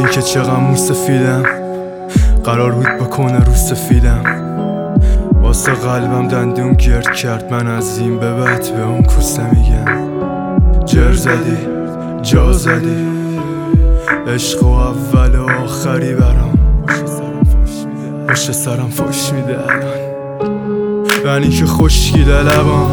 که چقدر موسفیدم، قرار بود بکنه رو سفیدم. واسه قلبم دندون گرد کرد، من از این به بعد به اون کوسه میگم. جر زدی جا زدی، عشق و اول و آخری برام، پشت سرم فوش میده الان. منی که خشکیده لبام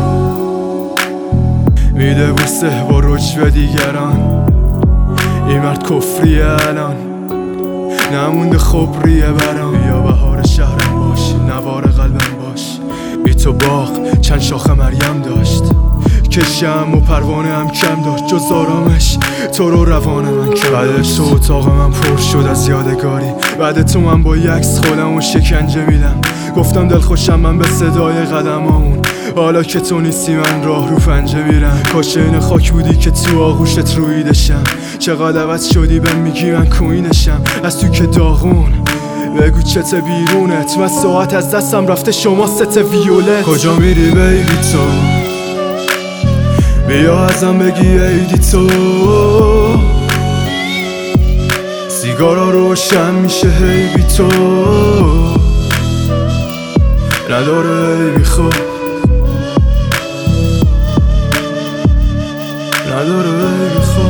میده بوسه با رجوع دیگران. این مرد کفریه الان، نمونده خبریه برام. بیا بهار شهرم باش، نوار قلبم باش. بی تو باغ چند شاخه مریم داشت، کشم و پروانه هم کم داشت. جز آرامش تو رو روان من کرد. بعد تو اتاق من پر شد از یادگاری، بعد تو من با یکس خودم و شکنجه میدم. گفتم دل خوشم من به صدای قدمامون، حالا که تو نیستی من راه رو پنجه میرم. کاش این خاک بودی که تو آغوشت رویدشم. چقدر عوض شدی بهم میگی من کوینشم. از تو که داغون بگو چت بیرونت، من ساعت از دستم رفته شما ست ویولت. کجا میری بیبی تو؟ بیا ازم بگی ایدی تو. سیگارا روشن میشه هی بی تو، نداره هی بی خوب، نداره هی بی خوب.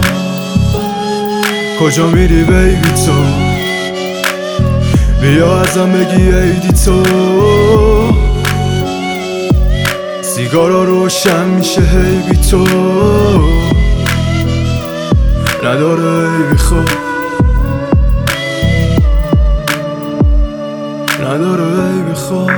کجا میری بیبی تو؟ بیا ازم بگی ایدی تو. سیگارا روشن میشه هی بی تو، نداره هی بی خوب، نداره هی بی خوب.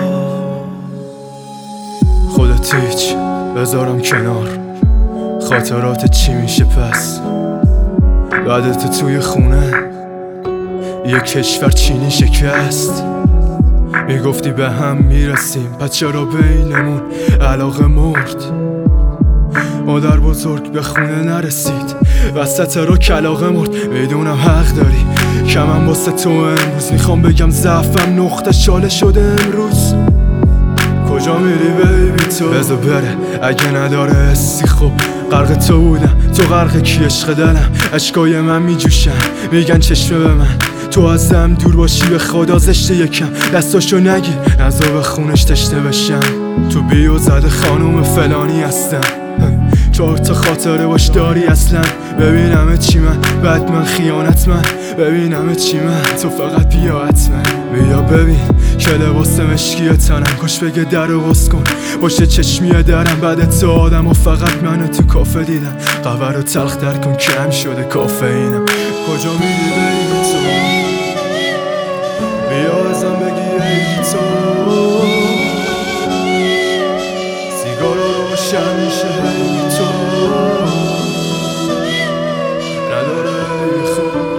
خودت هیچ بذارم کنار، خاطرات چی میشه پس؟ بعد تو توی خونه یه کشور چینی شکست. میگفتی به هم میرسیم، پس چرا بینمون علاقه مرد؟ مادر بزرگ به خونه نرسید، وسط رو کلاغه مرد. میدونم حق داری، کمم واسه تو امروز. میخوام بگم ضعفم نقطه شاله شده امروز. کجا میری بیبی تو؟ بذار بره اگه نداره حسی. خب غرق تو بودم، تو غرق کی عشق دلم. اشکای من میجوشن میگن چشمه به من، تو ازم دور باشی به خدا زشته. یکم دستاشو نگیر نزا به خونش تشنه بشم. تو بیو زده خانوم فلانی هستم، 4 تا خاطره باش داری اصلا. ببینم چی من بعد من خیانت من، ببینم چی من تو فقط بیا حتما. بیا ببین که لباس مشکی تنم، کاش بگه در رو باز کن باشه چشمی درم. بعد تو آدم و فقط منو تو کافه دیدم. قهوه رو تلخ در کن کم شده کافئینم. کجا میری بیبی تو؟ بیا ازم بگی ایدی تو. سیگارا روشن میشه هی بی تو، نداره هی بی خوب.